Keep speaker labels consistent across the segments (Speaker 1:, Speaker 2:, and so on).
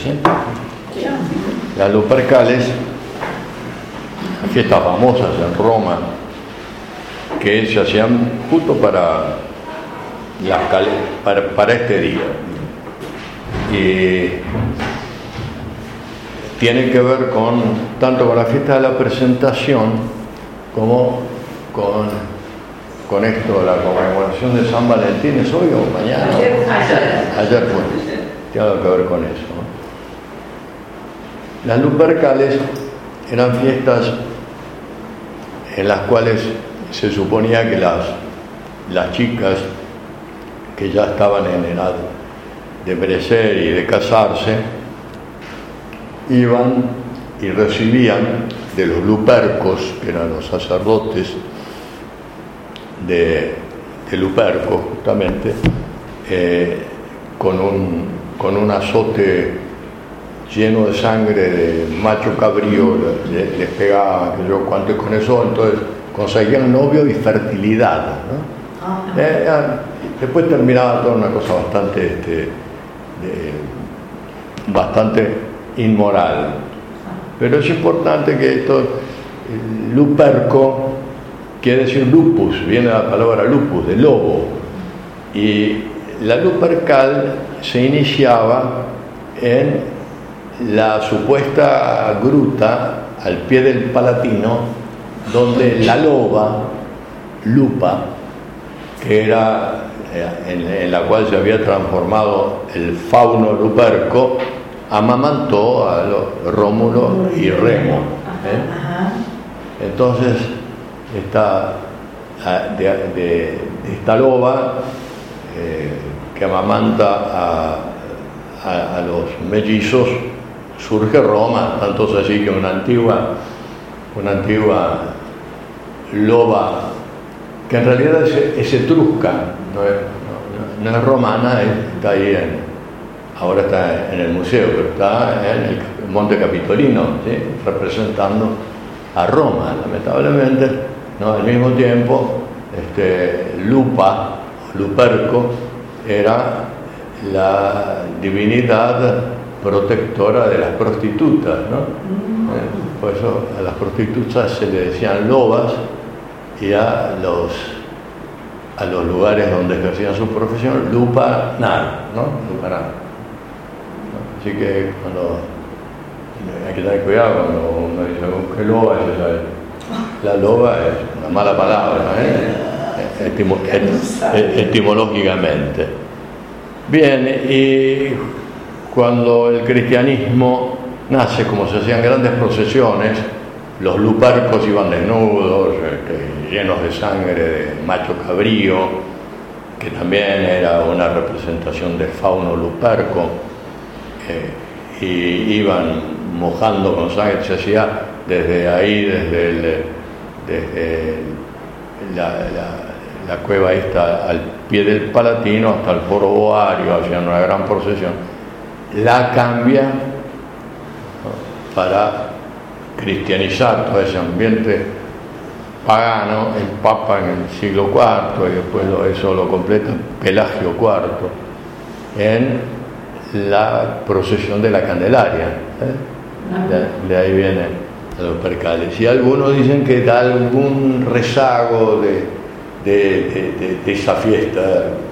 Speaker 1: siente. Las Lupercales, fiestas famosas en Roma, que se hacían justo para este día. Y tiene que ver tanto con la fiesta de la presentación como con esto, la conmemoración de San Valentín. ¿Es hoy o mañana? Ayer fue. Tiene algo que ver con eso, ¿no? Las Lupercales eran fiestas en las cuales se suponía que las chicas que ya estaban en edad de merecer y de casarse iban y recibían de los Lupercos, que eran los sacerdotes de Luperco justamente, con un azote lleno de sangre de macho cabrío, les pegaba que yo cuánto, y con eso entonces conseguían novio y fertilidad, ¿no? Después terminaba toda una cosa bastante inmoral, pero es importante que esto, Luperco quiere decir lupus, viene la palabra lupus, de lobo, y la Lupercal se iniciaba en la supuesta gruta al pie del Palatino, donde la loba, Lupa, que era en la cual se había transformado el fauno Luperco, amamantó a Rómulo y Remo. Entonces, esta loba que amamanta a los mellizos, surge Roma, tanto es así que una antigua loba, que en realidad es etrusca, no es romana, está ahí ahora está en el museo, pero está en el Monte Capitolino, ¿sí? Representando a Roma, lamentablemente, ¿no? Al mismo tiempo, Luperco era la divinidad protectora de las prostitutas, ¿no? Por eso a las prostitutas se le decían lobas, y a los lugares donde ejercían su profesión, lupanar, ¿no? Lupanar, ¿no? Así que hay que tener cuidado cuando uno dice que loba, la loba es una mala palabra, etimológicamente. Bien, y cuando el cristianismo nace, como se hacían grandes procesiones, los Lupercos iban desnudos, llenos de sangre de macho cabrío, que también era una representación del fauno Luperco, y iban mojando con sangre. Se hacía desde ahí, desde la cueva esta al pie del Palatino hasta el Foro Boario, hacían una gran procesión. La cambia, ¿no?, para cristianizar todo ese ambiente pagano, el Papa en el siglo IV, y después eso lo completa Pelagio IV, en la procesión de la Candelaria, de ahí vienen los percales. Y algunos dicen que da algún rezago de esa fiesta,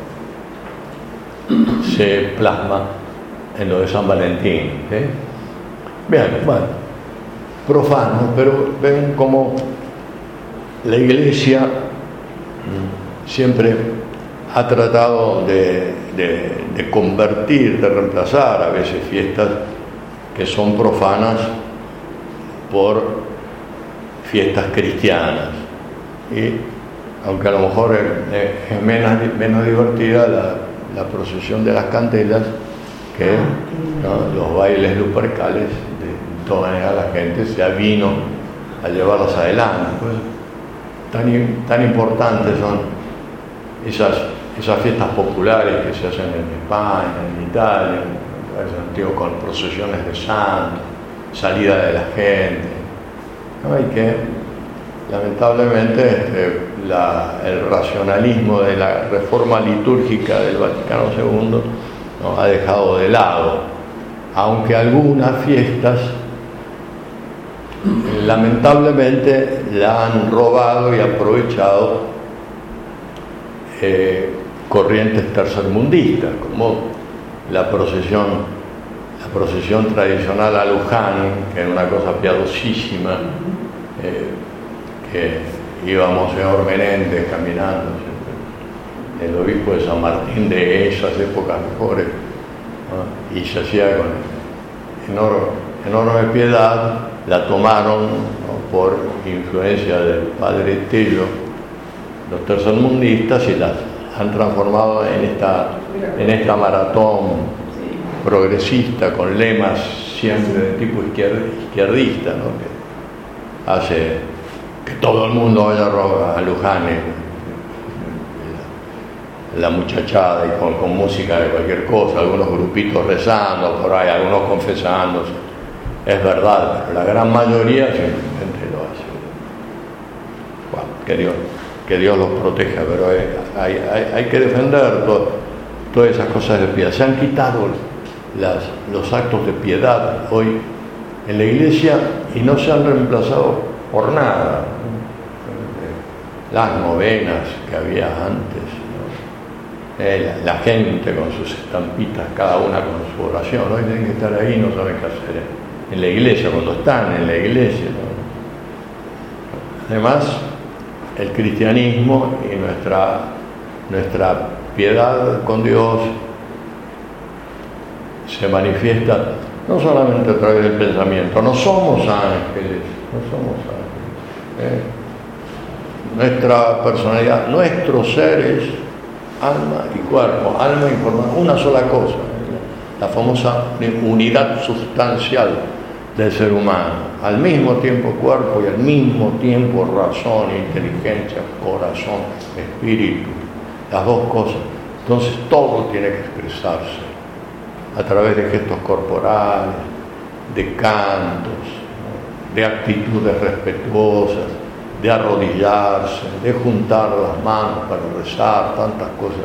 Speaker 1: se plasma en lo de San Valentín, Bien, bueno, profano, pero ven cómo la Iglesia siempre ha tratado de convertir, de reemplazar a veces fiestas que son profanas por fiestas cristianas. Y aunque a lo mejor es menos divertida la procesión de las candelas que, ¿no?, los bailes lupercales, de todas maneras la gente se avino a llevarlos adelante. Pues, tan importantes son esas fiestas populares que se hacen en España, en Italia, con procesiones de santos, salida de la gente, ¿no? Y que lamentablemente el racionalismo de la reforma litúrgica del Vaticano II, ¿no?, ha dejado de lado aunque algunas fiestas lamentablemente la han robado y aprovechado corrientes tercermundistas, como la procesión tradicional a Luján, que era una cosa piadosísima, que iba Monseñor Menéndez caminando, el obispo de San Martín de esas épocas mejores, ¿no? Y se hacía con enorme piedad. La tomaron, ¿no?, por influencia del padre Tello, los tercermundistas, y las han transformado en esta maratón progresista con lemas siempre de tipo izquierdista, ¿no?, que hace que todo el mundo vaya a Luján, la muchachada, y con música de cualquier cosa, algunos grupitos rezando por ahí, algunos confesándose. Es verdad, pero la gran mayoría simplemente lo hace. Bueno, que Dios los proteja, pero hay que defender todas esas cosas de piedad. Se han quitado los actos de piedad hoy en la iglesia y no se han reemplazado por nada. Las novenas que había antes, ¿no? La gente con sus estampitas, cada una con su oración. Hoy tienen que estar ahí y no saben qué hacer en la iglesia, cuando están en la iglesia, ¿no? Además, el cristianismo y nuestra piedad con Dios se manifiesta no solamente a través del pensamiento. No somos ángeles, Nuestra personalidad, nuestro ser es alma y cuerpo, alma y forma, una sola cosa, la famosa unidad sustancial del ser humano, al mismo tiempo cuerpo y al mismo tiempo razón, inteligencia, corazón, espíritu, las dos cosas. Entonces todo tiene que expresarse a través de gestos corporales, de cantos, ¿no?, de actitudes respetuosas, de arrodillarse, de juntar las manos para rezar, tantas cosas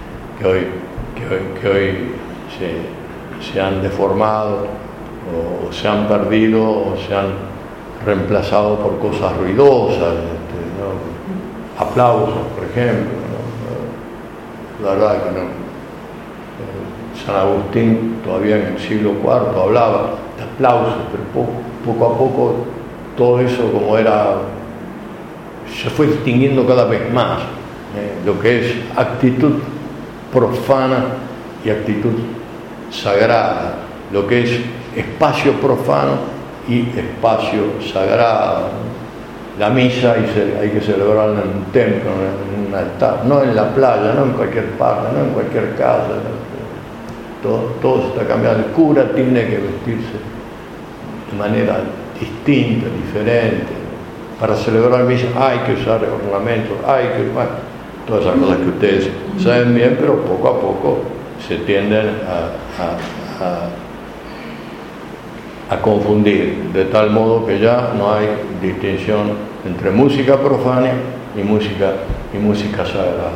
Speaker 1: que hoy se han deformado, o se han perdido, o se han reemplazado por cosas ruidosas, ¿no? Aplausos, por ejemplo, ¿no? La verdad que no. San Agustín todavía en el siglo IV hablaba de aplausos, pero poco a poco todo eso, como era, se fue extinguiendo cada vez más, lo que es actitud profana y actitud sagrada, lo que es espacio profano y espacio sagrado. La misa hay que celebrarla en un templo, en un altar, no en la playa, no en cualquier parte, no en cualquier casa. Todo se está cambiando. El cura tiene que vestirse de manera distinta, diferente. Para celebrar misa hay que usar ornamentos, bueno, todas esas cosas que ustedes saben bien, pero poco a poco se tienden a confundir, de tal modo que ya no hay distinción entre música profana y música sagrada.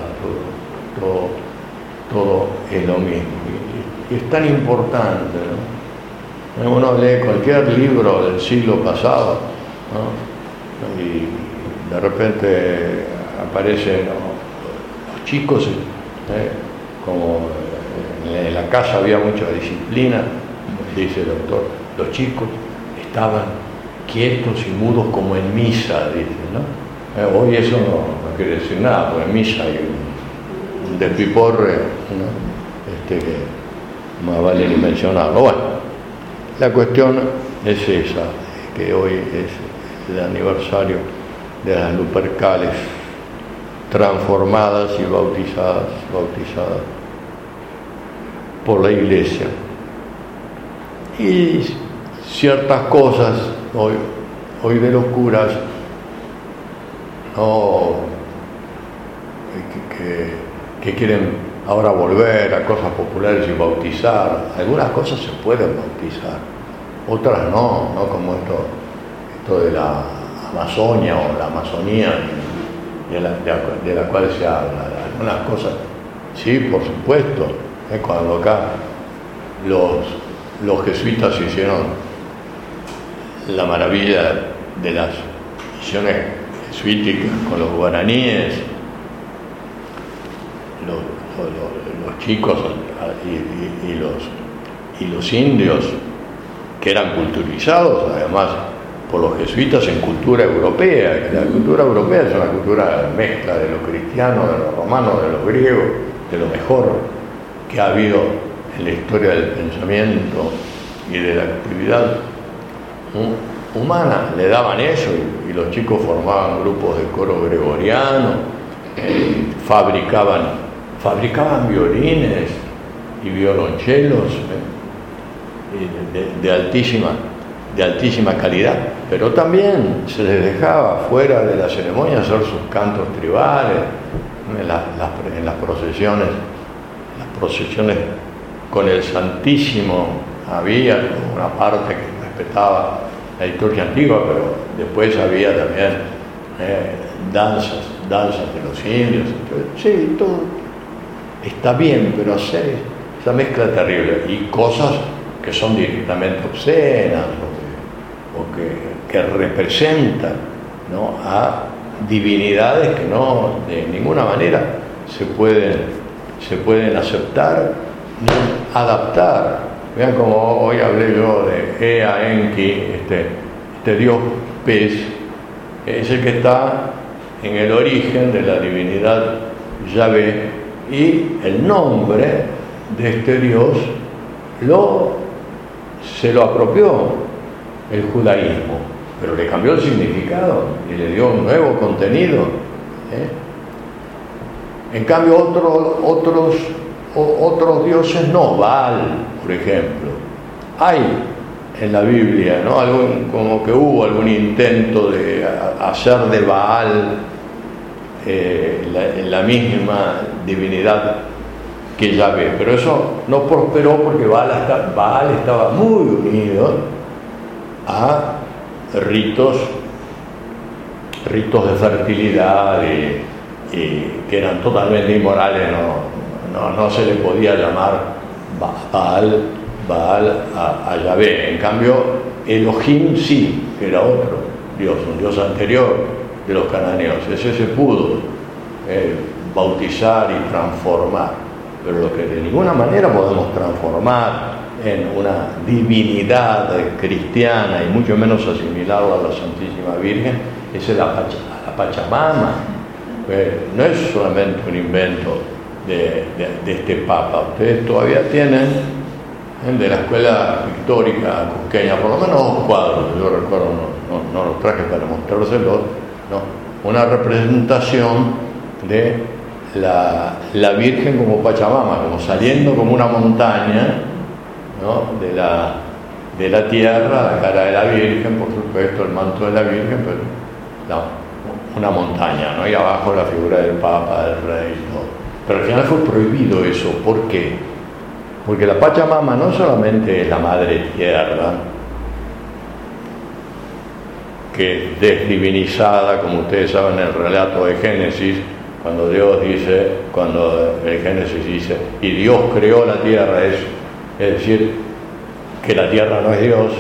Speaker 1: Todo es lo mismo. Y es tan importante, ¿no? Uno lee cualquier libro del siglo pasado, ¿no?, y de repente aparecen, ¿no?, los chicos, como en la casa había mucha disciplina, dice el doctor, los chicos estaban quietos y mudos como en misa, dice, ¿no? Hoy eso no quiere decir nada, porque en misa hay un despiporre, ¿no?, que más vale ni mencionarlo. Bueno, la cuestión es esa, que hoy es el aniversario de las Lupercales transformadas y bautizadas por la Iglesia. Y ciertas cosas hoy de los curas, no, que quieren ahora volver a cosas populares y bautizar. Algunas cosas se pueden bautizar, otras no como esto de la Amazonia o la Amazonía de la cual se habla. Algunas cosas sí, por supuesto, cuando acá los jesuitas hicieron la maravilla de las misiones jesuíticas con los guaraníes, los chicos y los indios, que eran culturizados además por los jesuitas en cultura europea. La cultura europea es una cultura mezcla de lo cristiano, de lo romano, de lo griego, de lo mejor que ha habido en la historia del pensamiento y de la actividad humana. Le daban eso y los chicos formaban grupos de coro gregoriano, fabricaban violines y violonchelos de altísima calidad, pero también se les dejaba fuera de la ceremonia hacer sus cantos tribales en las procesiones con el Santísimo. Había una parte que respetaba la liturgia antigua, pero después había también danzas de los indios. Entonces, sí, todo está bien, pero hacer esa mezcla terrible y cosas que son directamente obscenas o que representan, ¿no?, a divinidades que no de ninguna manera se pueden aceptar ni adaptar. Vean como hoy hablé yo de Ea, Enki, este dios pez, es el que está en el origen de la divinidad Yahvé, y el nombre de este dios se lo apropió el judaísmo, pero le cambió el significado y le dio un nuevo contenido. En cambio otros dioses no. Baal, por ejemplo, hay en la Biblia, ¿no?, como que hubo algún intento de hacer de Baal la misma divinidad que Yahvé, pero eso no prosperó porque Baal estaba muy unido a ritos de fertilidad y que eran totalmente inmorales. No se le podía llamar Baal a Yahvé. En cambio, Elohim sí, que era otro dios, un dios anterior de los cananeos. Ese se pudo bautizar y transformar, pero lo que de ninguna manera podemos transformar en una divinidad cristiana y mucho menos asimilarlo a la Santísima Virgen es la Pachamama. No es solamente un invento de este Papa. Ustedes todavía tienen de la escuela pictórica cusqueña por lo menos 2 cuadros, yo recuerdo, no los traje para mostrárselos, ¿no?, una representación de la Virgen como Pachamama, como saliendo como una montaña, ¿no?, de la tierra, la cara de la Virgen, por supuesto, el manto de la Virgen, pero una montaña, ¿no?, y abajo la figura del Papa, del Rey, ¿no? Pero al final fue prohibido eso. ¿Por qué? Porque la Pachamama no solamente es la madre tierra, que es desdivinizada, como ustedes saben, en el relato de Génesis, cuando el Génesis dice, y Dios creó la tierra, es decir, que la tierra no es Dios,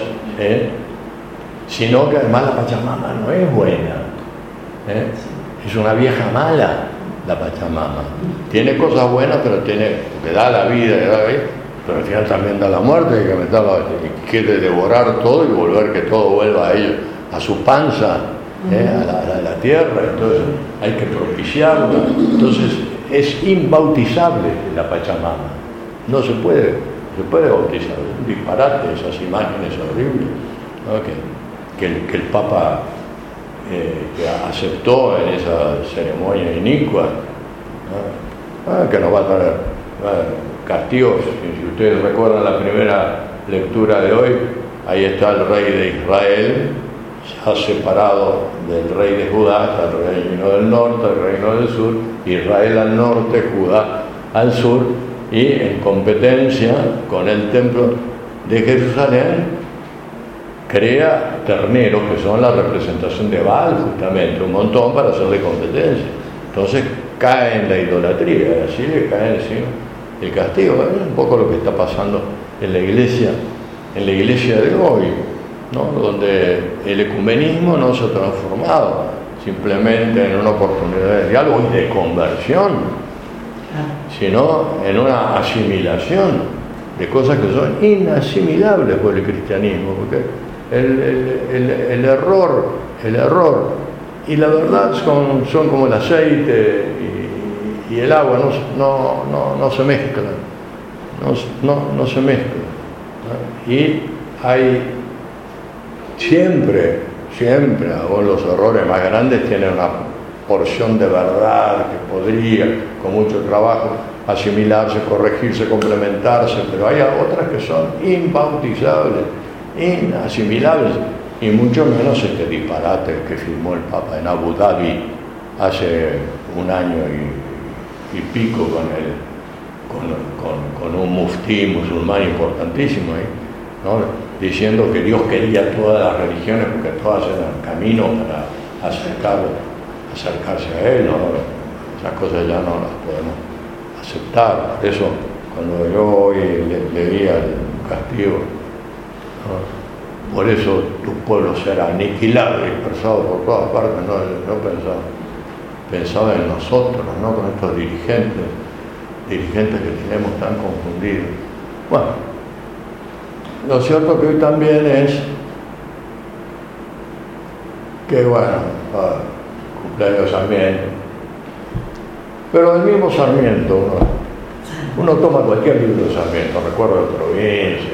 Speaker 1: sino que además la Pachamama no es buena, es una vieja mala. La Pachamama tiene cosas buenas, pero porque da la vida, pero al final también da la muerte, que meterla, quiere devorar todo y volver que todo vuelva a ellos, a su panza, a la tierra. Entonces hay que propiciarla. Entonces es imbautizable la Pachamama, no se puede bautizar. Es un disparate esas imágenes horribles, ¿no?, que el Papa que aceptó en esa ceremonia inicua, ¿no?, que nos va a traer castigos. Si ustedes recuerdan la primera lectura de hoy, ahí está el rey de Israel, ya separado del rey de Judá, está el reino del norte, el reino del sur, Israel al norte, Judá al sur, y en competencia con el templo de Jerusalén crea terneros que son la representación de Baal, justamente, un montón para hacerle competencia. Entonces cae en la idolatría, y así le cae encima el castigo. Es un poco lo que está pasando en la iglesia en la iglesia de hoy, ¿no? Donde el ecumenismo no se ha transformado simplemente en una oportunidad de diálogo y de conversión, sino en una asimilación de cosas que son inasimilables por el cristianismo, porque el error y la verdad son como el aceite y el agua, no se mezclan, no se mezclan, ¿no? Y hay siempre, aún los errores más grandes tienen una porción de verdad que podría, con mucho trabajo, asimilarse, corregirse, complementarse, pero hay otras que son imbautizables, inasimilables, y mucho menos este disparate que firmó el Papa en Abu Dhabi hace un año y pico con un muftí musulmán importantísimo, ¿no? Diciendo que Dios quería todas las religiones porque todas eran camino para acercarse a Él, ¿no? Esas cosas ya no las podemos aceptar. Por eso, cuando yo hoy leía el castigo, ¿no? Por eso tu pueblo será aniquilado y dispersado por todas partes, no pensaba en nosotros, ¿no? Con estos dirigentes que tenemos tan confundidos. Bueno, lo cierto que hoy también es que, bueno, cumpleaños Sarmiento, pero el mismo Sarmiento, uno toma cualquier libro de Sarmiento, Recuerdo de Provincia,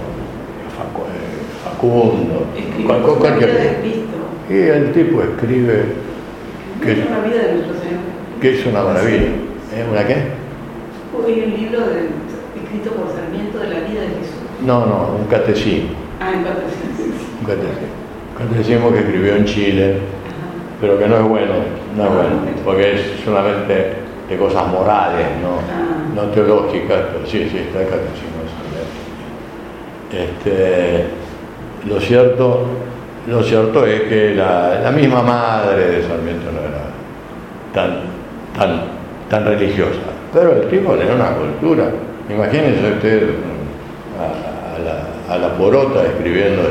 Speaker 1: Facundo, cualquier libro, y el tipo escribe que
Speaker 2: es una vida de nuestro Señor,
Speaker 1: que es una maravilla. ¿Una qué?
Speaker 2: Hoy un libro escrito por Sarmiento de la vida de Jesús.
Speaker 1: No, un catecismo.
Speaker 2: Un catecismo.
Speaker 1: Un catecismo que escribió en Chile, pero que no es bueno, porque es solamente de cosas morales, no teológicas, pero sí, está el catecismo de Sarmiento. Lo cierto es que la misma madre de Sarmiento no era tan religiosa, pero el tipo tenía una cultura. Imagínense usted a la Porota escribiendo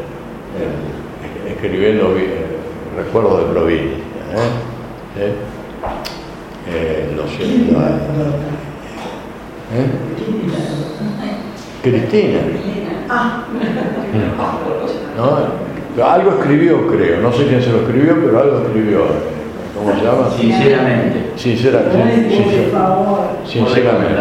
Speaker 1: Recuerdos de Provincia, lo siento, Cristina. ¿No? Algo escribió, creo, no sé quién se lo escribió, pero algo escribió. ¿Cómo se llama? Sinceramente,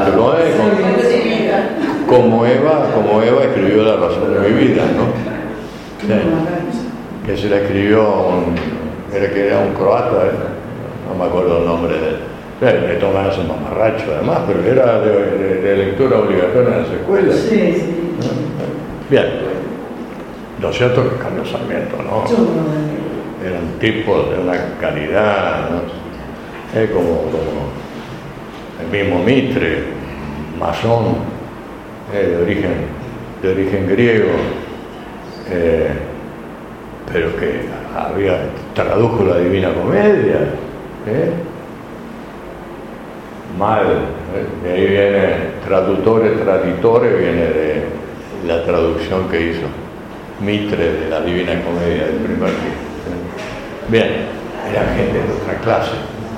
Speaker 1: como Eva escribió La razón de mi vida, ¿no? Sí. Que se la escribió que era un croata, no me acuerdo el nombre de él. Le toman ese mamarracho además, pero era de lectura obligatoria en las escuelas. Sí. Bien, lo cierto es que Carlos Sarmiento, ¿no? Eran tipos de una calidad, ¿no? Como el mismo Mitre, masón, de origen griego, pero que tradujo la Divina Comedia, mal, de ahí viene traditore, viene de la traducción que hizo Mitre de la Divina Comedia del primer libro. Bien, era gente de otra clase.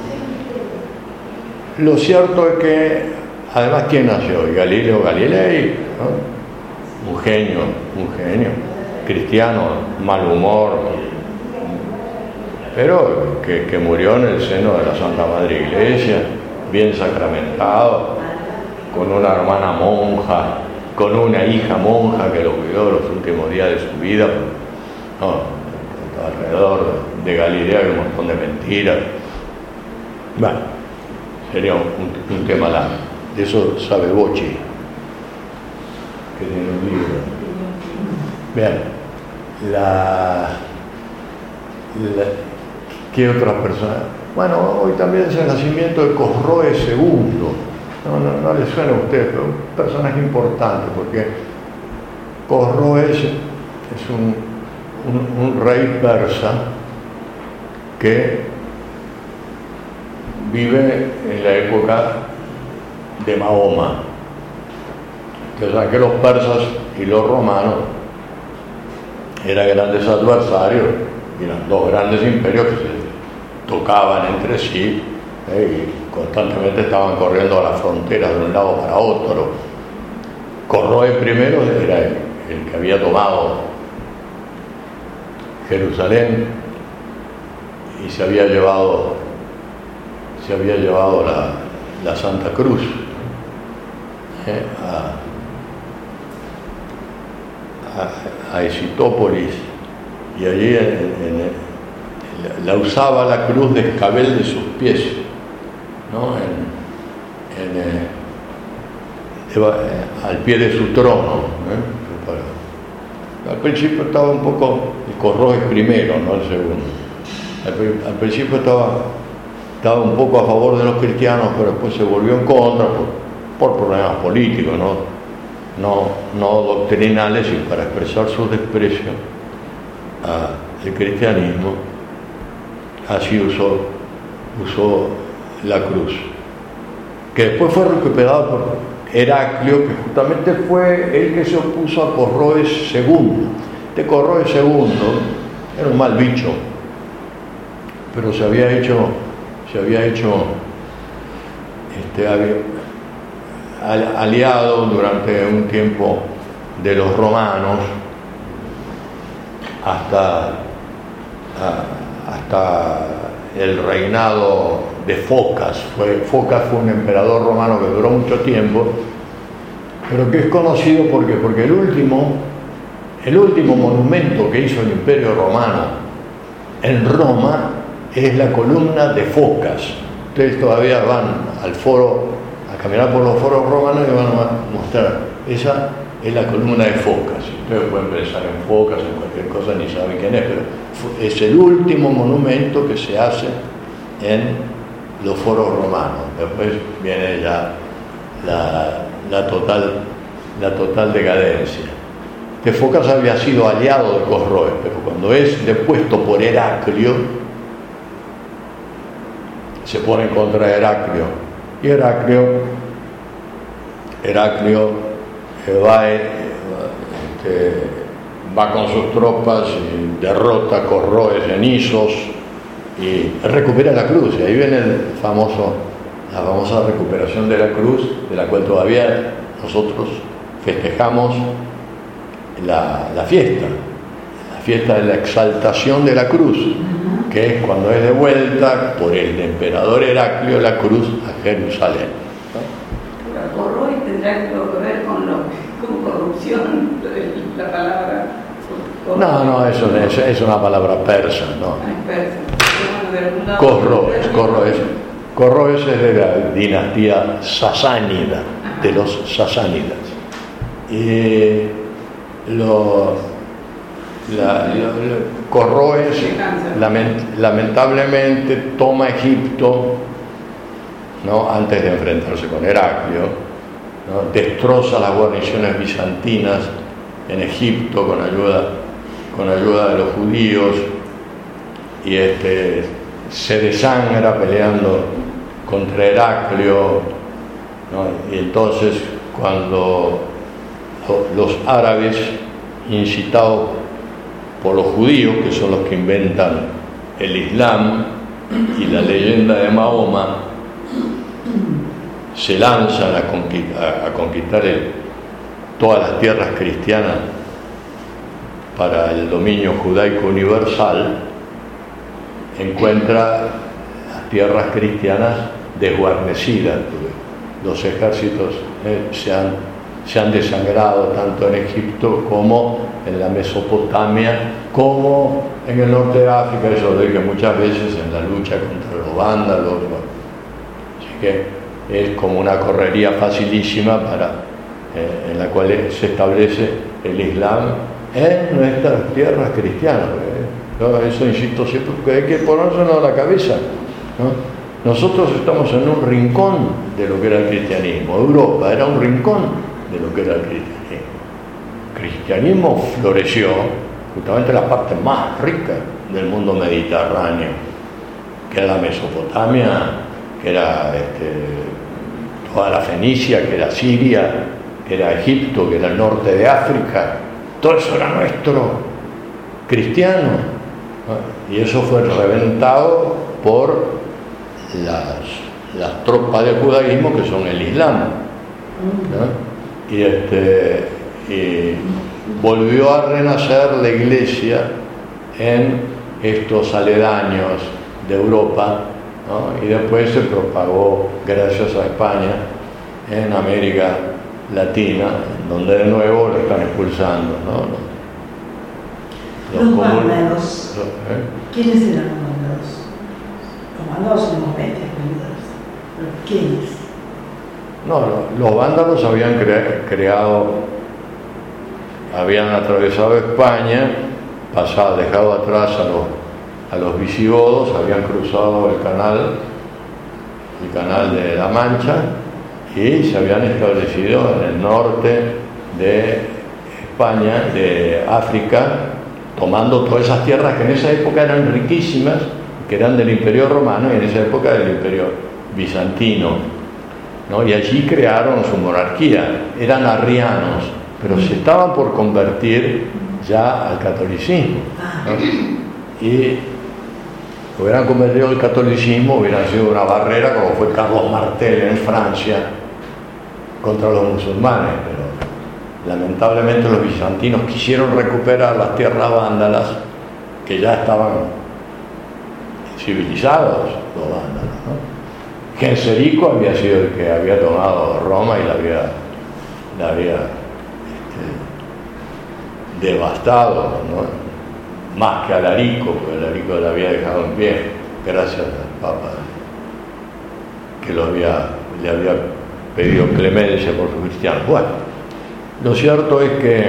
Speaker 1: Lo cierto es que, además, ¿quién nació? Galileo Galilei, ¿no? Un genio, cristiano, mal humor, pero que murió en el seno de la Santa Madre Iglesia, bien sacramentado, con una hermana monja, con una hija monja que lo cuidó los últimos días de su vida, ¿no? Alrededor de Galilea hay un montón de mentiras. Bueno, sería un tema largo. De eso sabe Bocci, que tiene un libro. Bien, ¿qué otras personas? Bueno, hoy también es el nacimiento de Cosroe II. No le suena a usted, pero un personaje importante, porque Cosroe es un rey persa que vive en la época de Mahoma, Ustedes saben que los persas y los romanos eran grandes adversarios, eran dos grandes imperios que se tocaban entre sí y constantemente estaban corriendo a las fronteras de un lado para otro. Corroes primero era el que había tomado Jerusalén y se había llevado la Santa Cruz a Esitópolis, y allí la usaba la cruz de escabel de sus pies, ¿no? Al pie de su trono. Al principio estaba un poco el Corroes primero, no el segundo. Al principio estaba un poco a favor de los cristianos, pero después se volvió en contra por problemas políticos, no doctrinales, y para expresar su desprecio al cristianismo, así usó la cruz, que después fue recuperado por Heraclio, que justamente fue el que se opuso a Corroes II. Este Corroes II era un mal bicho, pero se había hecho aliado durante un tiempo de los romanos hasta el reinado de Focas. Focas fue un emperador romano que duró mucho tiempo, pero que es conocido porque el último monumento que hizo el Imperio Romano en Roma es la columna de Focas. Ustedes todavía van al foro, a caminar por los foros romanos, y van a mostrar, esa es la columna de Focas. Ustedes pueden pensar en Focas, en cualquier cosa, ni saben quién es, pero es el último monumento que se hace en los foros romanos. Después viene ya la total decadencia. Que Focas había sido aliado de Corroes, pero cuando es depuesto por Heraclio, se pone en contra de Heraclio, y Heraclio va con sus tropas y derrota a Corroes en Isos y recupera la cruz. Y ahí viene la famosa recuperación de la cruz, de la cual todavía nosotros festejamos la fiesta de la exaltación de la cruz, que es cuando es devuelta por el emperador Heraclio la cruz a Jerusalén.
Speaker 2: Corroes tendrá que ver con corrupción, la palabra.
Speaker 1: No, eso es una palabra persa, ¿no? Corroes es de la dinastía sasánida, de los sasánidas. Y Corroes lamentablemente toma Egipto, ¿no? Antes de enfrentarse con Heraclio, ¿no? Destroza las guarniciones bizantinas en Egipto con ayuda de los judíos, y se desangra peleando contra Heraclio, ¿no? Y entonces, cuando los árabes, incitados por los judíos, que son los que inventan el Islam y la leyenda de Mahoma, se lanzan a conquistar todas las tierras cristianas para el dominio judaico universal, encuentra las tierras cristianas desguarnecidas. Los ejércitos se han desangrado tanto en Egipto como en la Mesopotamia, como en el norte de África. Eso lo dije muchas veces, en la lucha contra los vándalos. Así que es como una correría facilísima en la cual se establece el Islam en nuestras tierras cristianas. Eso insisto siempre, porque hay que ponérselo a la cabeza, ¿no? Nosotros estamos en un rincón de lo que era el cristianismo. Europa era un rincón de lo que era el cristianismo. El cristianismo floreció justamente en la parte más rica del mundo mediterráneo, que era la Mesopotamia, que era toda la Fenicia, que era Siria, que era Egipto, que era el norte de África, todo eso era nuestro, cristiano, ¿no? Y eso fue reventado por las tropas del judaísmo, que son el Islam, ¿no? Y volvió a renacer la iglesia en estos aledaños de Europa, ¿no? Y después se propagó, gracias a España, en América Latina, donde de nuevo lo están expulsando, ¿no?
Speaker 3: Los vándalos. ¿Quiénes eran los vándalos? Los vándalos son los bestias peludas. ¿Pero quiénes?
Speaker 1: No, los vándalos habían habían atravesado España, dejado atrás a los visigodos, habían cruzado el canal de la Mancha, y se habían establecido en el norte de España, de África, tomando todas esas tierras que en esa época eran riquísimas, que eran del Imperio Romano y en esa época del Imperio Bizantino, ¿no? Y allí crearon su monarquía. Eran arrianos, pero se estaban por convertir ya al catolicismo, ¿no? Y hubieran convertido al catolicismo, hubieran sido una barrera, como fue Carlos Martel en Francia contra los musulmanes, pero lamentablemente los bizantinos quisieron recuperar las tierras vándalas, que ya estaban civilizados los vándalos, ¿no? Genserico había sido el que había tomado Roma y la había devastado, ¿no? Más que Alarico, porque Alarico la había dejado en pie, gracias al Papa, que le había pedido clemencia por los cristianos. Bueno, lo cierto es que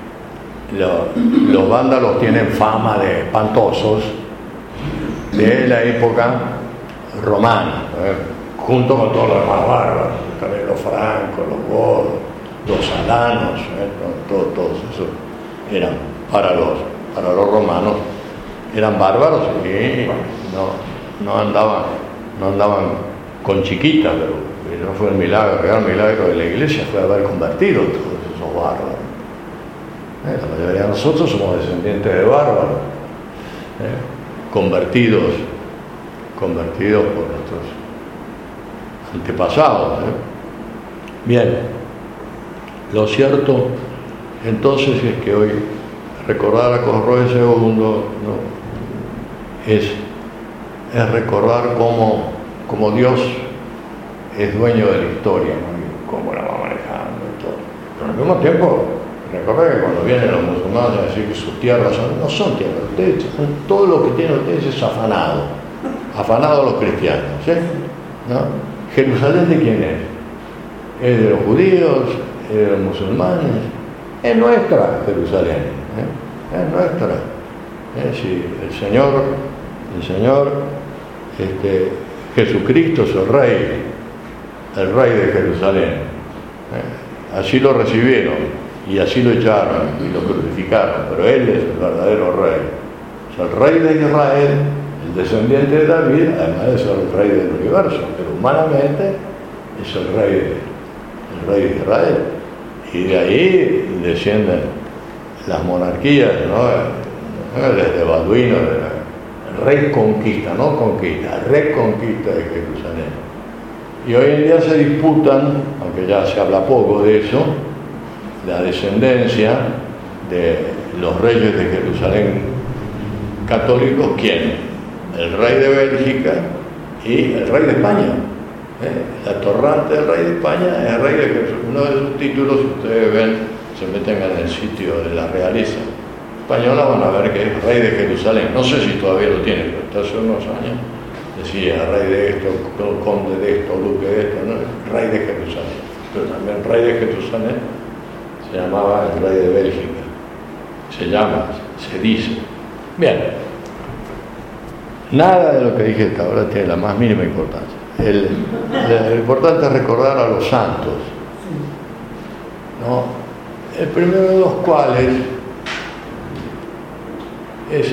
Speaker 1: los vándalos tienen fama de espantosos de la época romana, junto con todos los demás bárbaros, también los francos, los godos, los alanos, todos esos eran para los romanos, eran bárbaros y no andaban con chiquitas, pero no fue el gran milagro de la iglesia fue haber convertido todos esos bárbaros. La mayoría de nosotros somos descendientes de bárbaros, convertidos por nuestros antepasados. Bien, lo cierto entonces es que hoy recordar a Cosroes II, ¿no? es recordar cómo Dios es dueño de la historia, ¿no? Y cómo la va manejando y todo. Pero al mismo tiempo, recuerda que cuando vienen los musulmanes a decir que sus tierras no son tierras, ustedes, todo lo que tienen ustedes es afanado a los cristianos, ¿sí? ¿No? ¿Jerusalén de quién es? ¿Es de los judíos? ¿Es de los musulmanes? Es nuestra Jerusalén, es nuestra. Si el Señor Jesucristo es el Rey de Jerusalén. Así lo recibieron y así lo echaron y lo crucificaron, pero Él es el verdadero Rey. Es el Rey de Israel, el descendiente de David, además de ser el Rey del universo, pero humanamente es el Rey de Israel. Y de ahí descienden las monarquías, ¿no? Desde Balduino, reconquista, no conquista, reconquista de Jerusalén. Y hoy en día se disputan, aunque ya se habla poco de eso, la descendencia de los reyes de Jerusalén católicos. ¿Quién? El rey de Bélgica y el rey de España. La torrante del rey de España es el rey de Jerusalén. Uno de sus títulos, si ustedes ven, se meten en el sitio de la realeza española, van a ver que es rey de Jerusalén. No sé si todavía lo tiene, pero hasta hace unos años decía rey de esto, conde de esto, duque de esto, ¿no? Rey de Jerusalén. Pero también rey de Jerusalén se llamaba el rey de Bélgica. Se dice. Bien. Nada de lo que dije hasta ahora tiene la más mínima importancia. Lo importante es recordar a los santos, ¿no? El primero de los cuales es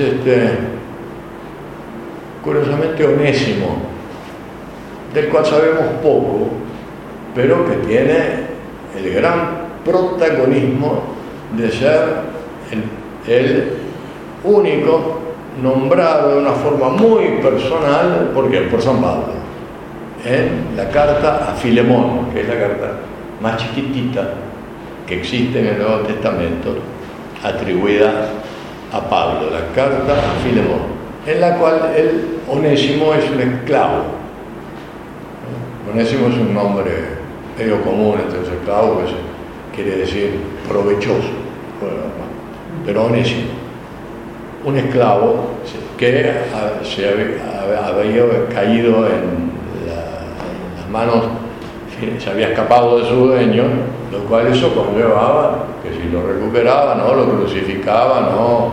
Speaker 1: curiosamente Onésimo, del cual sabemos poco, pero que tiene el gran protagonismo de ser el único nombrado de una forma muy personal, ¿por qué? Por San Pablo, en la carta a Filemón, que es la carta más chiquitita que existe en el Nuevo Testamento, atribuida a Pablo, la carta a Filemón, en la cual el Onésimo es un esclavo. Onésimo es un nombre medio común entre los esclavos, que quiere decir provechoso, pero Onésimo, un esclavo que se había caído en las manos, se había escapado de su dueño, lo cual eso conllevaba que si lo recuperaba, no lo crucificaba, no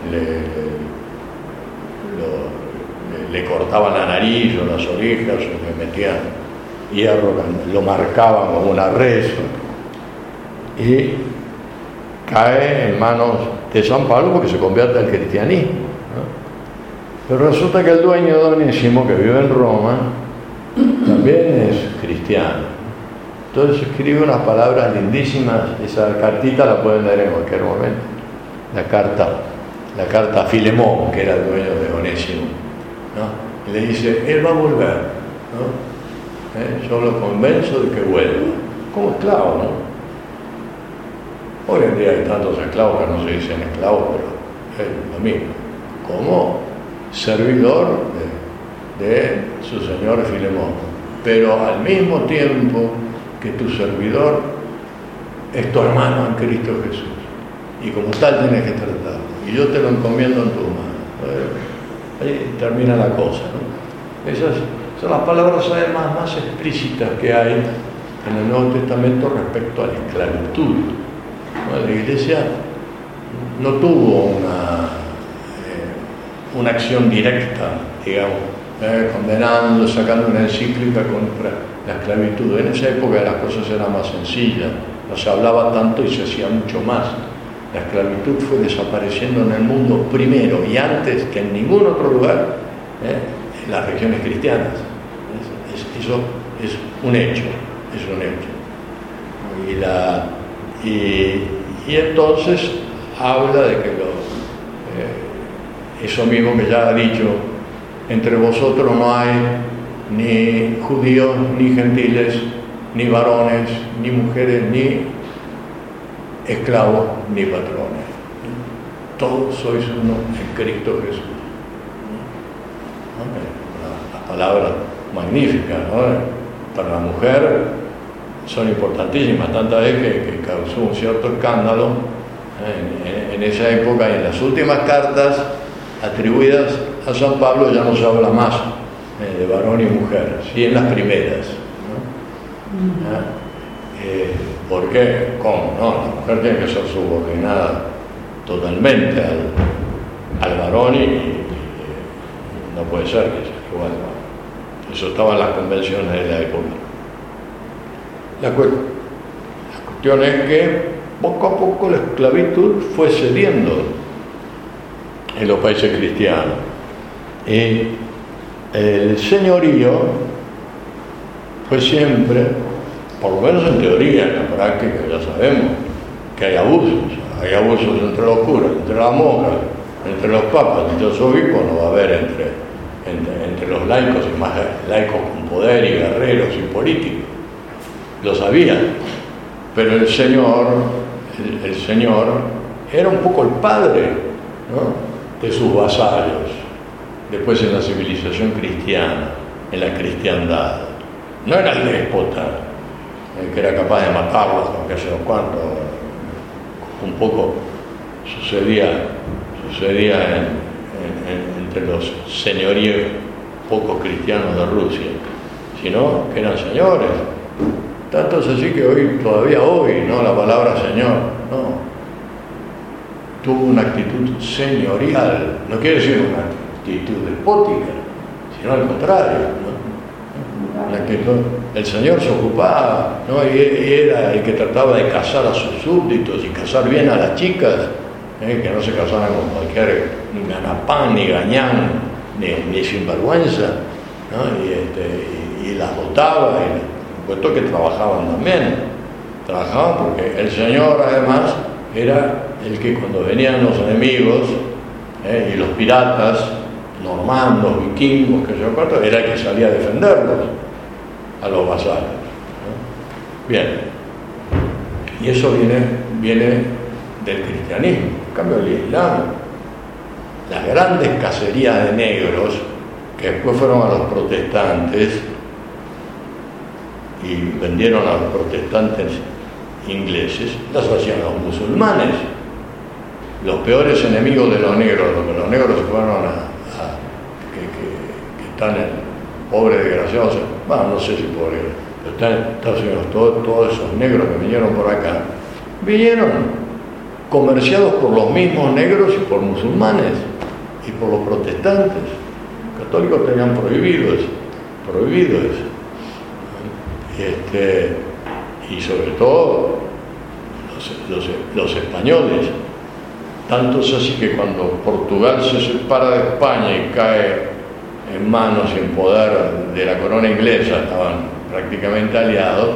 Speaker 1: le cortaban la nariz o las orejas, o le metían hierro, lo marcaban como una res, y cae en manos de San Pablo porque se convierte al cristianismo, ¿no? Pero resulta que el dueño de Onésimo, que vive en Roma, también es cristiano. Entonces escribe unas palabras lindísimas. Esa cartita la pueden leer en cualquier momento, la carta a Filemón, que era el dueño de Onésimo, ¿no? Y le dice, él va a volver, ¿no? Yo lo convenzo de que vuelva como esclavo, ¿no? Hoy en día hay tantos esclavos que no se dicen esclavos, pero es lo mismo, como servidor de su señor Filemón, pero al mismo tiempo que tu servidor es tu hermano en Cristo Jesús, y como tal tienes que tratarlo, y yo te lo encomiendo en tus manos. Ahí termina la cosa, ¿no? Esas son las palabras además más explícitas que hay en el Nuevo Testamento respecto a la esclavitud. La Iglesia no tuvo una acción directa, digamos, condenando, sacando una encíclica contra la esclavitud. En esa época las cosas eran más sencillas, no se hablaba tanto y se hacía mucho más. La esclavitud fue desapareciendo en el mundo primero y antes que en ningún otro lugar, en las regiones cristianas. Eso es un hecho, Y entonces habla de que eso mismo que ya ha dicho, entre vosotros no hay ni judíos, ni gentiles, ni varones, ni mujeres, ni esclavos, ni patrones. Todos sois uno en Cristo Jesús. Una palabra magnífica, ¿no? Para la mujer son importantísimas, tanta vez que causó un cierto escándalo en esa época, y en las últimas cartas atribuidas a San Pablo ya no se habla más de varón y mujer, sí en las primeras, ¿no? ¿Por qué? ¿Cómo? No, la mujer tiene que ser subordinada totalmente al varón y no puede ser que sea igual, ¿no? Eso estaba en las convenciones de la época. La cuestión es que poco a poco la esclavitud fue cediendo en los países cristianos. Y el señorío fue siempre, por lo menos en teoría, en la práctica ya sabemos que hay abusos entre los curas, entre las monjas, entre los papas, entre los obispos, no va a haber entre los laicos, y más laicos con poder y guerreros y políticos. Lo sabían, pero el Señor era un poco el padre, ¿no?, de sus vasallos, después en la civilización cristiana, en la cristiandad. No era el déspota, que era capaz de matarlos, aunque sé cuánto. Un poco sucedía entre los señoríos pocos cristianos de Rusia, sino que eran señores. Tanto es así que todavía hoy, ¿no?, la palabra señor, no, tuvo una actitud señorial, no quiere decir una actitud despótica, sino al contrario, ¿no? La actitud, el señor se ocupaba, ¿no?, y era el que trataba de casar a sus súbditos y casar bien a las chicas, que no se casaran con cualquier ni ganapán, ni gañán, ni sinvergüenza, ¿no? Y las votaba, y puesto que trabajaban también, trabajaban porque el señor además era el que cuando venían los enemigos y los piratas, normandos, vikingos, que yo cuánto, era el que salía a defenderlos a los vasallos, ¿no? Bien, y eso viene del cristianismo. En cambio, el Islam, las grandes cacerías de negros que después fueron a los protestantes y vendieron a los protestantes ingleses, las hacían los musulmanes, los peores enemigos de los negros. Los negros se fueron que están pobres, desgraciados, bueno, no sé si pobres, pero están en Estados Unidos, todos esos negros que vinieron por acá, vinieron comerciados por los mismos negros y por musulmanes y por los protestantes. Los católicos tenían prohibido eso. Y sobre todo los españoles. Tanto es así que cuando Portugal se separa de España y cae en manos y en poder de la corona inglesa, estaban prácticamente aliados,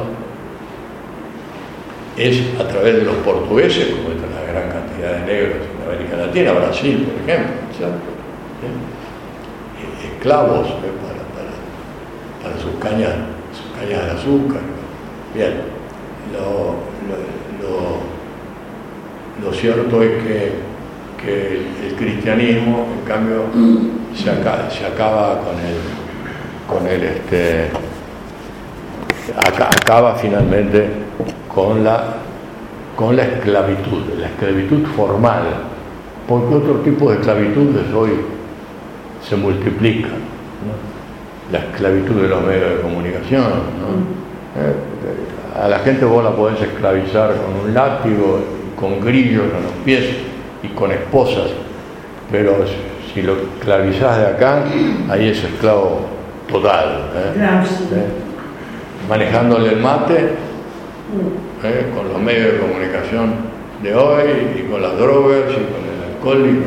Speaker 1: es a través de los portugueses, como está la gran cantidad de negros en América Latina, Brasil, por ejemplo, ¿cierto? Esclavos para sus cañas de azúcar. Bien, lo cierto es que el cristianismo, en cambio, se acaba acaba finalmente con la esclavitud formal, porque otro tipo de esclavitudes hoy se multiplican, ¿no? La esclavitud de los medios de comunicación, ¿no? A la gente vos la podés esclavizar con un látigo, con grillos en los pies y con esposas, pero si lo esclavizás de acá, ahí es esclavo total, manejándole el mate, con los medios de comunicación de hoy y con las drogas y con el alcohol,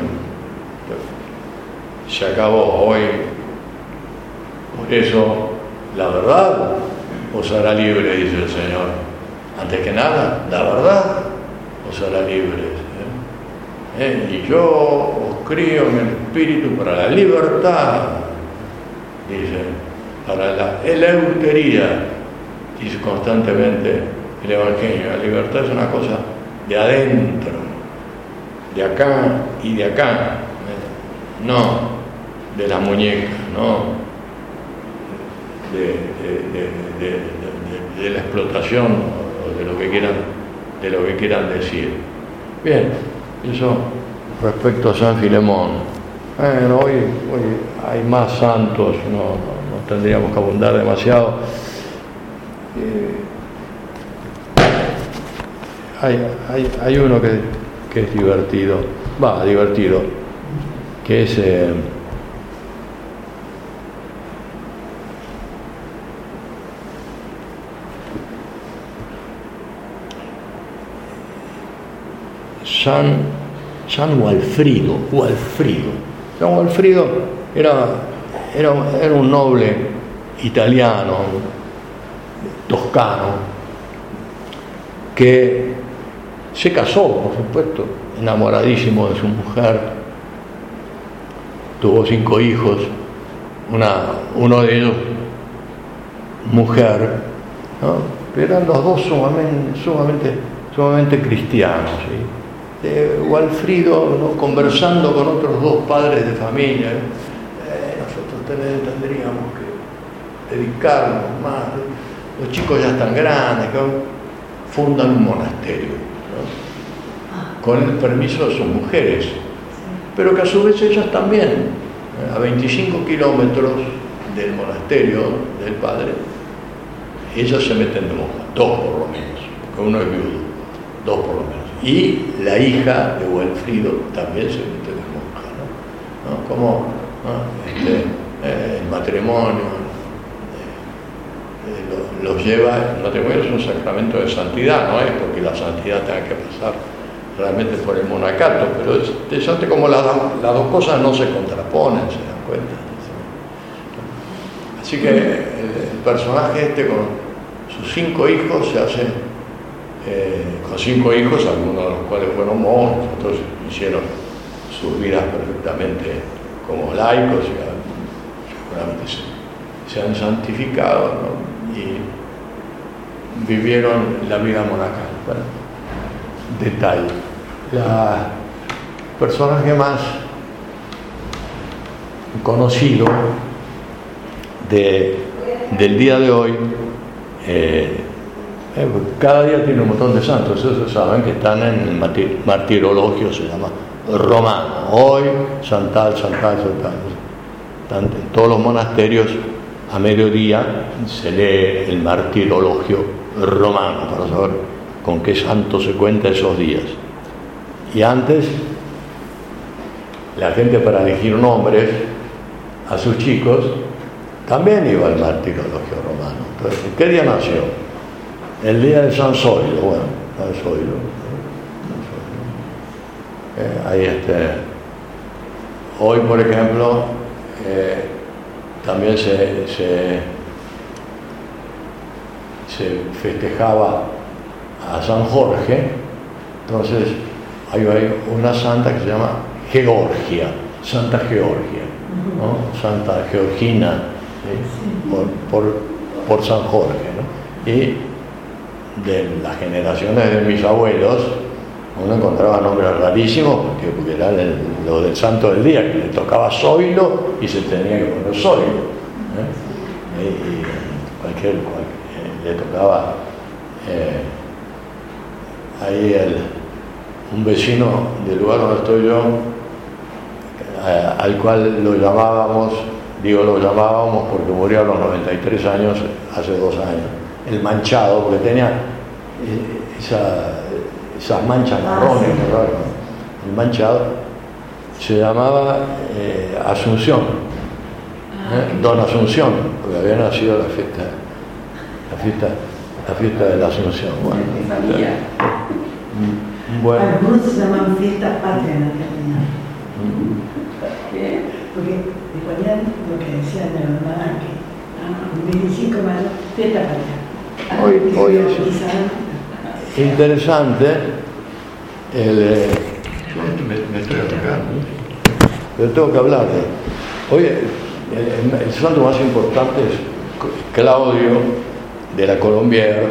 Speaker 1: se acabó hoy. Por eso la verdad os hará libre, dice el Señor. Antes que nada, la verdad os hará libres. Y yo os crío en el espíritu para la libertad, dice, para la eleutería, dice constantemente el Evangelio. La libertad es una cosa de adentro, de acá y de acá, no de la muñeca, no de la explotación o de lo que quieran decir. Bien, eso respecto a San Filemón. Hoy hay más santos, no tendríamos que abundar demasiado. Hay uno que es divertido, que es San Walfrido. San Walfrido era un noble italiano, toscano, que se casó, por supuesto, enamoradísimo de su mujer, tuvo 5 hijos, uno de ellos mujer, ¿no? Pero eran los dos sumamente cristianos, ¿sí? Walfrido, ¿no? Conversando con otros 2 padres de familia, nosotros tendríamos que dedicarnos más, los chicos ya están grandes, fundan un monasterio, ¿no? Con el permiso de sus mujeres, pero que a su vez ellas también, a 25 kilómetros del monasterio del padre, ellas se meten de monja, 2 por lo menos, porque uno es viudo, 2 por lo menos. Y la hija de Walfrido también se mete de monja, ¿no? Como el matrimonio los lleva. El matrimonio es un sacramento de santidad, no es porque la santidad tenga que pasar realmente por el monacato, pero es interesante como las 2 cosas no se contraponen, se dan cuenta. Así que el personaje con sus 5 hijos con 5 hijos, algunos de los cuales fueron monjes, otros hicieron sus vidas perfectamente como laicos, seguramente se han santificado, ¿no? Y vivieron la vida monacal. Bueno, detalle. La personaje más conocido del día de hoy, cada día tiene un montón de santos, eso saben que están en el martirologio, se llama romano. Hoy, santal. En todos los monasterios a mediodía se lee el martirologio romano para saber con qué santo se cuenta esos días. Y antes, la gente, para elegir nombres a sus chicos, también iba al martirologio romano. Entonces, ¿qué día nació? El día de San Zoilo. Bueno, San Zoilo. Ahí hoy, por ejemplo, también se festejaba a San Jorge. Entonces hay una santa que se llama Georgia, Santa Georgia, ¿no? Santa Georgina, ¿sí? por San Jorge, ¿no? Y de las generaciones de mis abuelos uno encontraba nombres rarísimos porque era lo del santo del día, que le tocaba Zoilo y se tenía que poner Zoilo, y cualquier le tocaba ahí un vecino del lugar donde estoy yo, al cual lo llamábamos porque murió a los 93 años, hace 2 años, el Manchado, porque tenía esas manchas marrones, ¿no? El Manchado se llamaba Asunción, Don Asunción, porque había nacido la fiesta de la Asunción. Bueno,
Speaker 3: algunos se llaman fiestas patrias en Argentina.
Speaker 2: ¿Qué?
Speaker 3: Porque le ponían lo que decían de los almanaque, ¿no? 25 de mayo, fiesta patria.
Speaker 1: Hoy es interesante me estoy atacando, pero tengo que hablar hoy el santo más importante es Claudio de la Colombière,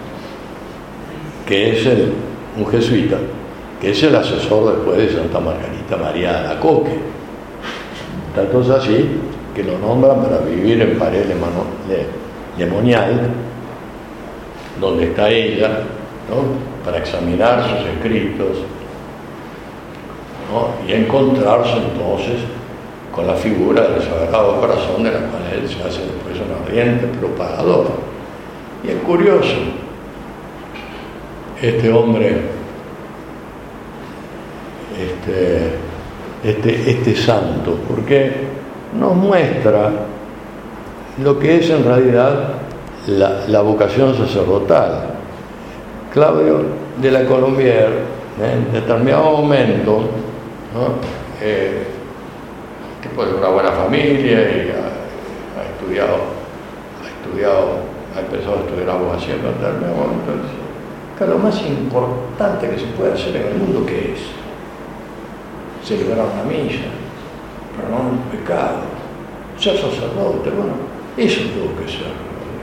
Speaker 1: que es un jesuita, que es el asesor después de Santa Margarita María de Alacoque. Tanto es así que lo nombran para vivir en Pared Le Monial, donde está ella, ¿no? Para examinar sus escritos, ¿no? Y encontrarse entonces con la figura del Sagrado Corazón, de la cual él se hace después un ardiente propagador. Y es curioso, este hombre, este santo, porque nos muestra lo que es en realidad la vocación sacerdotal. Claudio de la Colombière, en determinado momento, ¿no? Tipo de una buena familia y ha empezado a estudiar abogacía en determinado momento. Que lo más importante que se puede hacer en el mundo, ¿qué es? Celebrar una misa, perdonar un pecado, ser sacerdote. Bueno, eso tuvo que ser,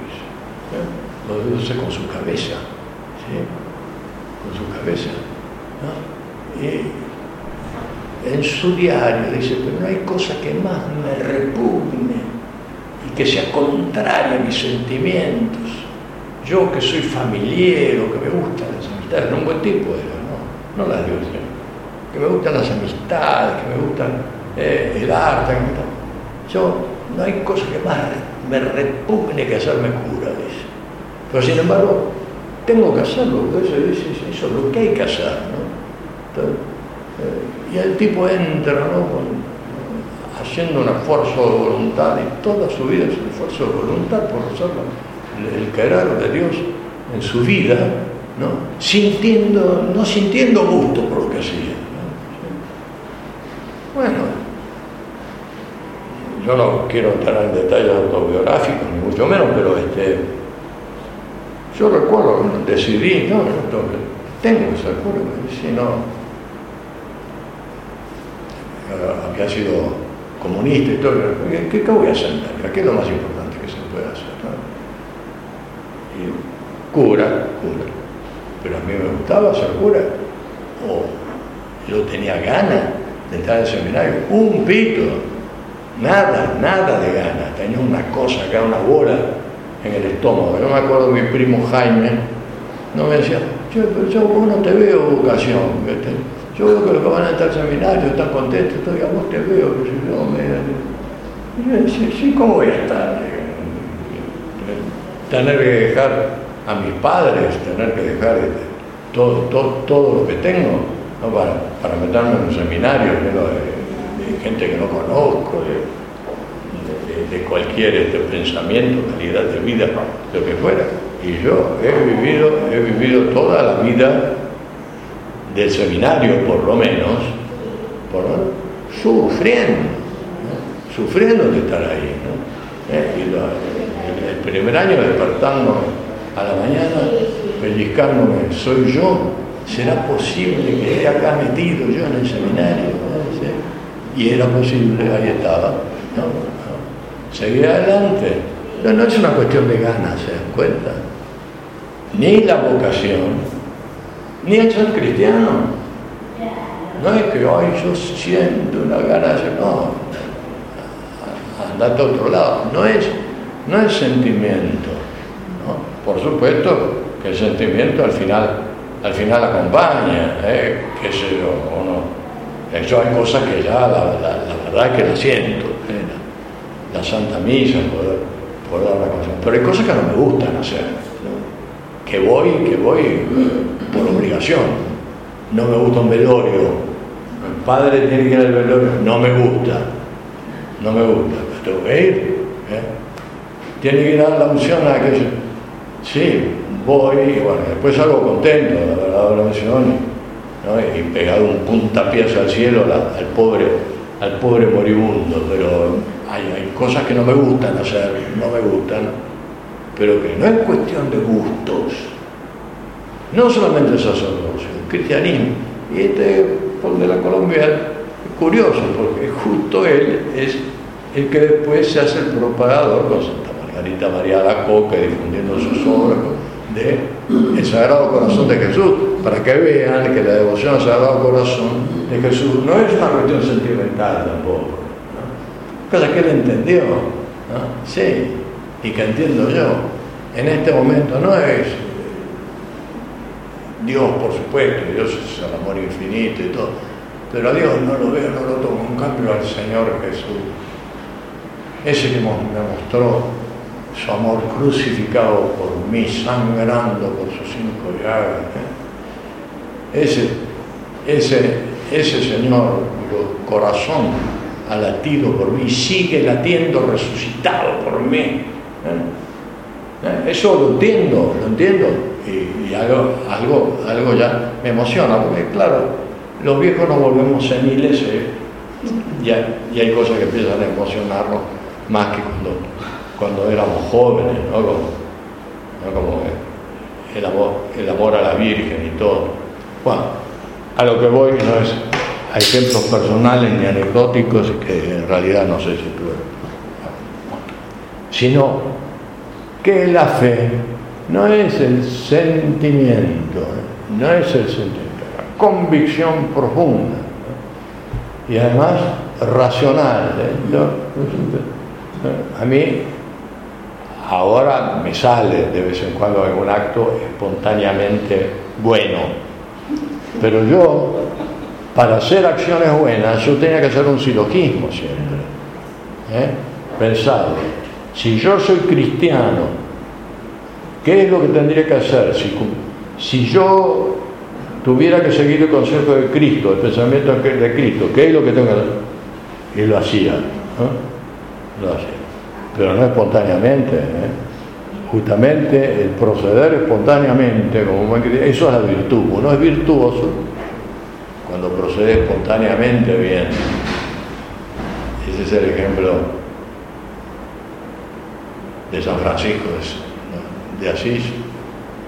Speaker 1: lo dice con su cabeza, ¿sí? Con su cabeza, ¿no? Y en su diario dice, pero no hay cosa que más me repugne y que sea contraria a mis sentimientos. Yo que soy familiero, que me gustan las amistades, un buen tipo era, no las digo siempre, que me gustan las amistades, que me gustan el arte, yo no hay cosa que más me repugne que hacerme cura, dice. Pero sin embargo, tengo que hacerlo, porque eso es lo que hay que hacer, ¿no? Entonces, y el tipo entra, ¿no? Haciendo un esfuerzo de voluntad, y toda su vida es un esfuerzo de voluntad por hacerlo, el querer de Dios en su vida, ¿no? No sintiendo gusto por lo que hacía, ¿no? Bueno, yo no quiero entrar en detalles autobiográficos, ni mucho menos, pero Yo recuerdo, decidí, no, tengo que ser cura, si no, había sido comunista y todo, ¿qué voy a hacer? ¿Qué es lo más importante que se puede hacer? ¿No? Y cura, pero a mí me gustaba ser cura, o yo tenía ganas de entrar al seminario, un pito, nada de ganas, tenía una cosa acá, una bola en el estómago. Yo me acuerdo mi primo Jaime, no me decía, pero yo vos no te veo vocación, ¿viste? Yo veo que los que van a entrar al seminario están contentos, todavía vos te veo, que si no me... Y yo decía, sí, ¿cómo voy a estar? Tener que dejar a mis padres, tener que dejar todo lo que tengo, ¿no? para meterme en un seminario lleno de gente que no conozco, de cualquier pensamiento, calidad de vida, lo que fuera. Y yo he vivido toda la vida del seminario, por lo menos sufriendo de estar ahí, ¿no? Y el primer año despertándome a la mañana, pellizcándome, ¿soy yo? ¿Será posible que esté acá metido yo en el seminario? ¿Sí? Y era posible, ahí estaba, ¿no? Seguir adelante. No es una cuestión de ganas, ¿se dan cuenta? Ni la vocación, ni el ser cristiano. No es que hoy yo siento una gana de hacer, no, andate a otro lado. No es sentimiento, ¿no? Por supuesto que el sentimiento al final acompaña, qué sé yo, o no. Eso hay cosas que ya la verdad es que la siento, la Santa Misa, poder dar la cosa. Pero hay cosas que no me gustan hacer, ¿no? Que voy por obligación. No me gusta un velorio. El padre tiene que ir al velorio. No me gusta. Tengo que ir. Tiene que ir a la unción a aquello. Sí, voy y bueno, después salgo contento de haber dado la unción, ¿no? Y pegado un puntapiés al cielo al pobre moribundo, pero hay cosas que no me gustan hacer, pero que no es cuestión de gustos, no solamente el sacerdocio, el cristianismo. Y de la Colombia es curioso, porque justo él es el que después se hace el propagador con Santa Margarita María Alacoque, difundiendo sus obras del Sagrado Corazón de Jesús, para que vean que la devoción al Sagrado Corazón de Jesús no es una cuestión sentimental tampoco, ¿no? Cosa que él entendió, ¿no? Sí, y que entiendo yo. En este momento no es Dios, por supuesto, Dios es el amor infinito y todo, pero a Dios no lo veo, no lo tomo. En cambio al Señor Jesús, ese que me mostró su amor crucificado por mí, sangrando por sus 5 llagas, ese Señor, cuyo corazón ha latido por mí, sigue latiendo resucitado por mí, eso lo entiendo, y algo ya me emociona, porque claro, los viejos nos volvemos seniles, y hay cosas que empiezan a emocionarnos más que cuando éramos jóvenes, ¿no? Como el amor a la Virgen y todo. Bueno, a lo que voy no es a ejemplos personales ni anecdóticos, que en realidad no sé si tuve, sino que la fe no es el sentimiento, la convicción profunda, ¿no? Y además racional, a mí ahora me sale de vez en cuando algún acto espontáneamente bueno, pero yo, para hacer acciones buenas, yo tenía que hacer un silogismo siempre, pensado, si yo soy cristiano, ¿qué es lo que tendría que hacer? Si yo tuviera que seguir el consejo de Cristo, el pensamiento de Cristo, ¿qué es lo que tengo que hacer? Y lo hacía, lo hacía, pero no espontáneamente, justamente el proceder espontáneamente, como buen cristiano, eso es la virtud. Uno es virtuoso cuando procede espontáneamente bien. Ese es el ejemplo de San Francisco de Asís,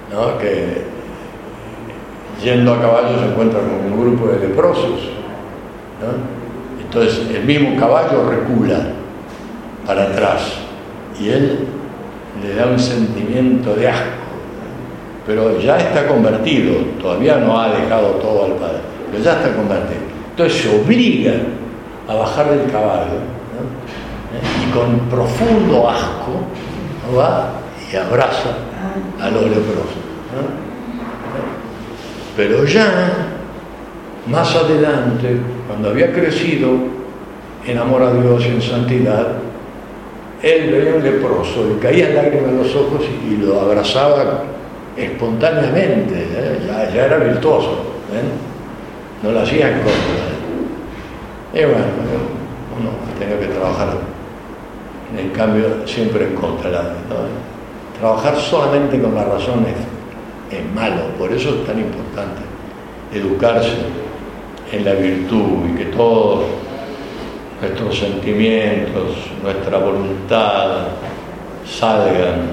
Speaker 1: ¿no? Que yendo a caballo se encuentra con un grupo de leprosos, ¿no? Entonces el mismo caballo recula para atrás y él le da un sentimiento de asco, pero ya está convertido, todavía no ha dejado todo al Padre, pero ya está convertido. Entonces se obliga a bajar del caballo, ¿no? Y con profundo asco, ¿no? Va y abraza a los leprosos, ¿no? Pero ya más adelante, cuando había crecido en amor a Dios y en santidad, él veía un leproso y caían lágrimas en los ojos y lo abrazaba espontáneamente, ¿eh? Ya era virtuoso, ¿eh? No lo hacía en contra. Y bueno, uno tenía que trabajar, en cambio, siempre en contra, ¿no? Trabajar solamente con la razón es malo, por eso es tan importante educarse en la virtud y que todos nuestros sentimientos, nuestra voluntad salgan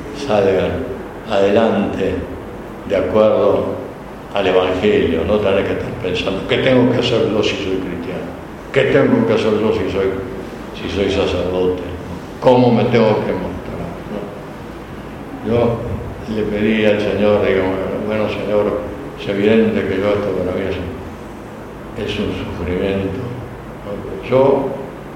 Speaker 1: adelante de acuerdo al Evangelio, no tener que estar pensando ¿qué tengo que hacer yo si soy cristiano? ¿Qué tengo que hacer yo si soy sacerdote? ¿Cómo me tengo que mostrar? ¿No? Yo le pedí al Señor, digo, bueno Señor, es evidente que yo esto para mí es un sufrimiento, ¿no? Yo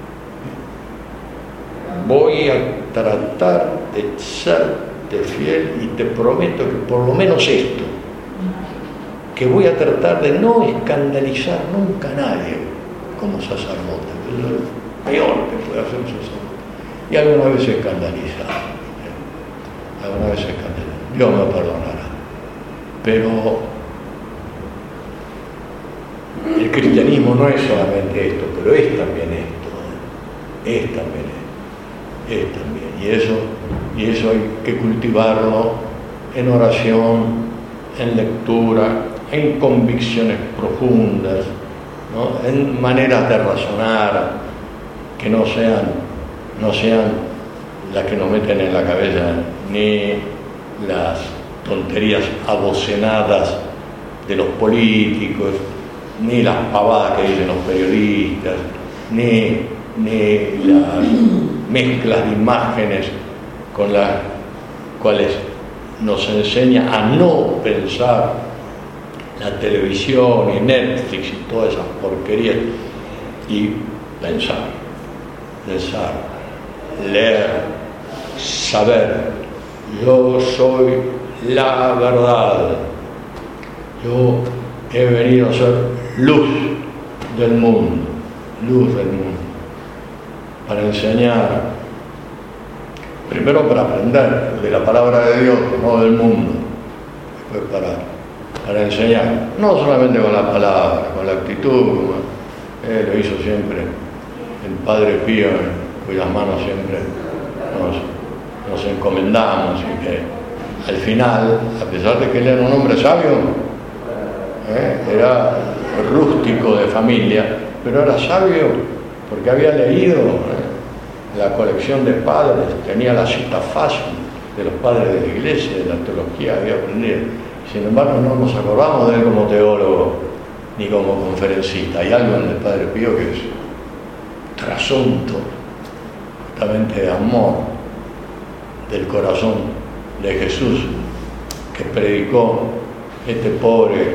Speaker 1: voy a tratar de serte fiel y te prometo que por lo menos esto, que voy a tratar de no escandalizar nunca a nadie como sacerdote, es lo peor que puede hacer un sacerdote. Y alguna vez escandaliza, alguna vez escandaliza. Dios me perdonará, pero el cristianismo no es solamente esto, pero es también esto, es también, y eso hay que cultivarlo en oración, en lectura, en convicciones profundas, ¿no? En maneras de razonar que no sean las que nos meten en la cabeza, ni las tonterías abocenadas de los políticos, ni las pavadas que dicen los periodistas, ni las mezclas de imágenes con las cuales nos enseña a no pensar la televisión y Netflix y todas esas porquerías, y pensar, leer, saber. Yo soy la verdad. Yo he venido a ser luz del mundo, para enseñar, primero para aprender de la palabra de Dios, no del mundo, después para enseñar, no solamente con la palabra, con la actitud, como lo hizo siempre el Padre Pío, cuyas manos siempre nos encomendamos, y que al final, a pesar de que él era un hombre sabio, era rústico de familia, pero era sabio porque había leído la colección de padres, tenía la cita fácil de los padres de la iglesia, de la teología, había aprendido. Sin embargo, no nos acordamos de él como teólogo ni como conferencista. Hay algo en el Padre Pío que es trasunto, justamente de amor del corazón de Jesús, que predicó este pobre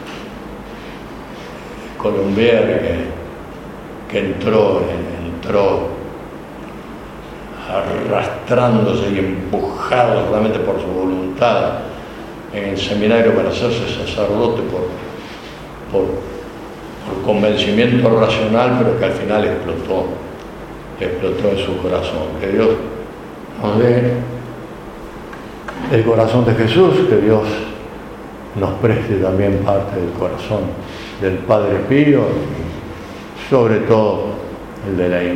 Speaker 1: colombiano que entró arrastrándose y empujado solamente por su voluntad en el seminario para hacerse sacerdote por convencimiento racional, pero que al final explotó en su corazón. Que Dios nos dé el corazón de Jesús, que Dios nos preste también parte del corazón del Padre Pío, y sobre todo el de la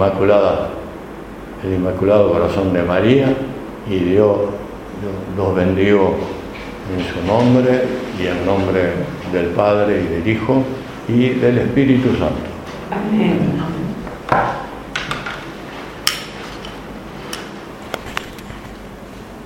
Speaker 1: el Inmaculado Corazón de María, y Dios los bendigo en su nombre y en nombre del Padre y del Hijo y del Espíritu Santo.
Speaker 3: Amén.